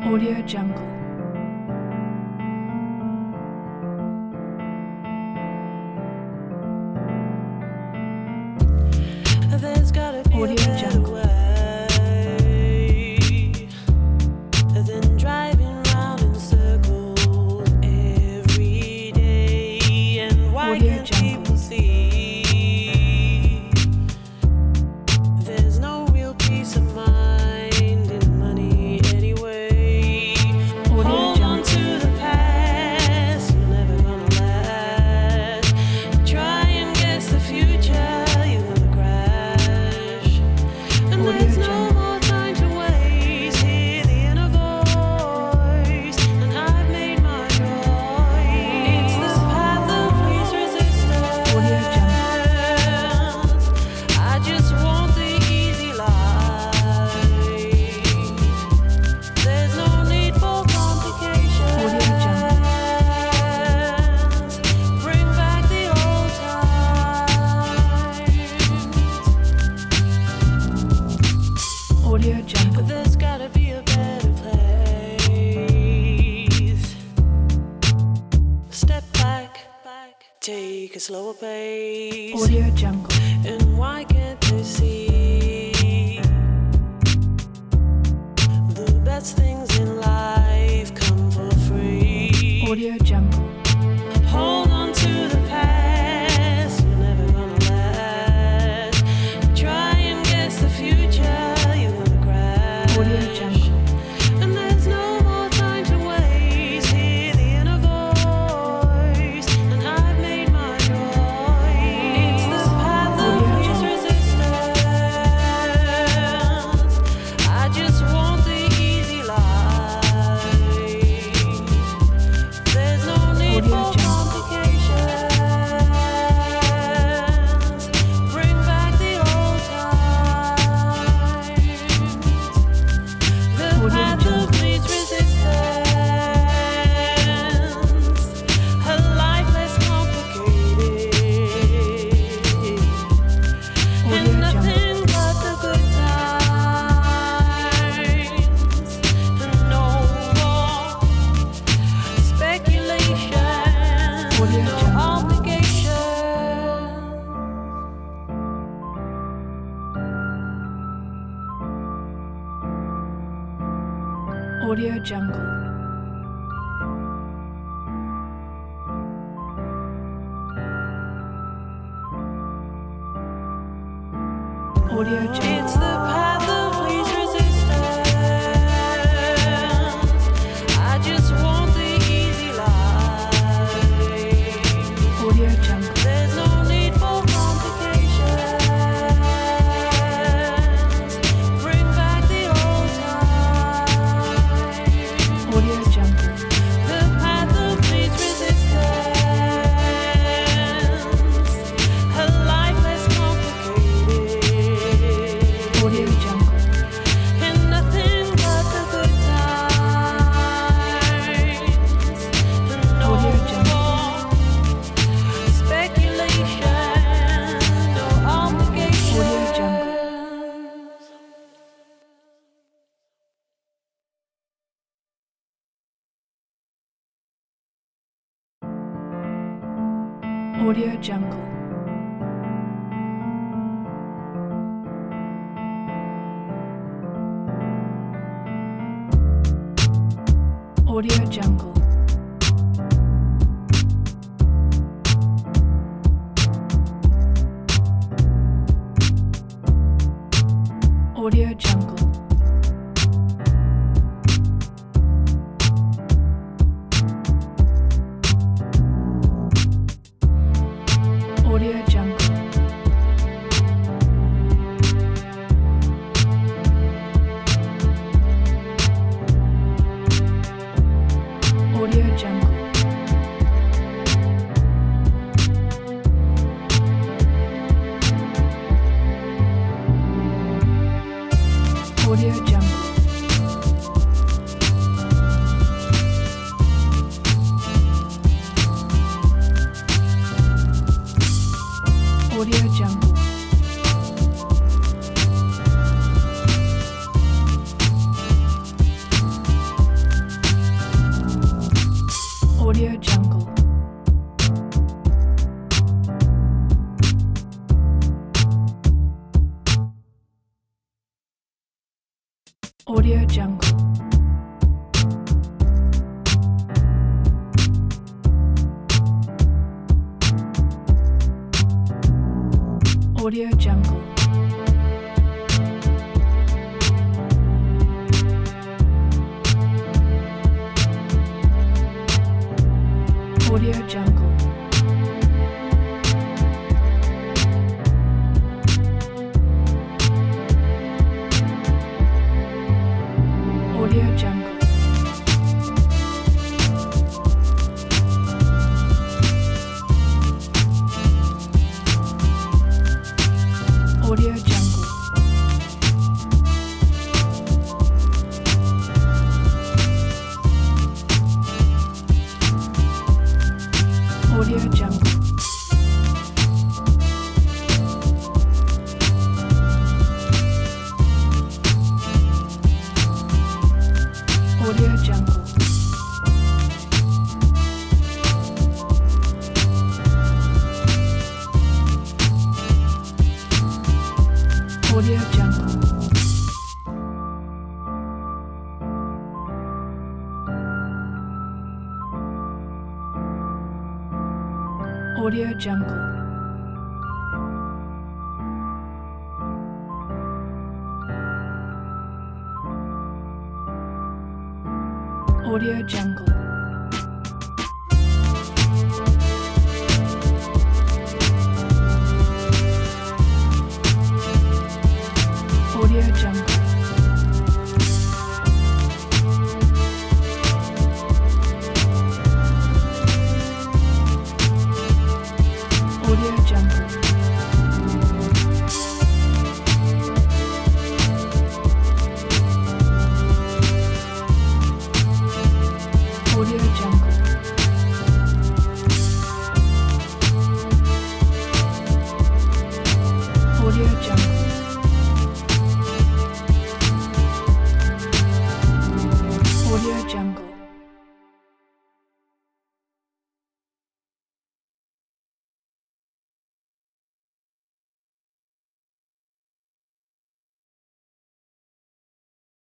Audio Jungle. There's gotta be Audio a better Jungle. way than driving round in circles every day. And why Audio can't Jungle. people see there's no real peace of mind in money anyway? Audio Hold on Jungle. to the past, you're never gonna last. Try and guess the future, you're gonna crash. And Audio there's no Jungle. more time to waste. Hear the inner voice, and I've made my choice. It's the path of least resistance. Audio I just want the easy life. There's no need for complications. Audio Jungle. Bring back the old times. Audio Jungle. But there's gotta be a better place. Step back, take a slower pace. Audio Jungle. And why can't they see the best things in life come for free? Audio Jungle. Hold on to the past, you're never gonna last. Try and guess the future, you're gonna crash. Audio Jungle. And there's no more time to waste. Hear the inner voice, and I've made my choice. It's the path of Audio least Jungle. resistance. I just want the easy life. There's no need Audio for Jungle. complications. Bring back the old times. The Audio path Jungle. of least resistance. A life less complicated. Audio And Jungle. nothing but the good times. And no more speculation. Audio No Jungle. obligation. Audio Jungle. Audio Jungle. It's the path of least resistance. I just want the easy life. Audio Jungle. There's no need for complications. Bring back the old times. Audio Jungle. The path of least resistance. A life less complicated. Audio Jungle. And nothing but the good times. And no Audio Jungle. more speculation, no obligation. Audio Jungle. Audio Jungle. Audio Jungle. Audio Jungle. Audio Jungle. Audio Jungle. Audio Jungle. Audio Jungle. Audio Jungle. Audio Jungle. Audio Jungle. Audio Jungle. Audio Jungle. Audio Jungle. Audio Jungle. Audio Jungle. Audio Jungle. Audio Jungle. Audio Jungle.